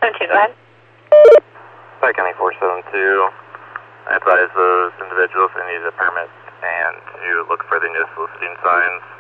472, go ahead. Pike County 472. I advise those individuals who need a permit and to look for the no soliciting signs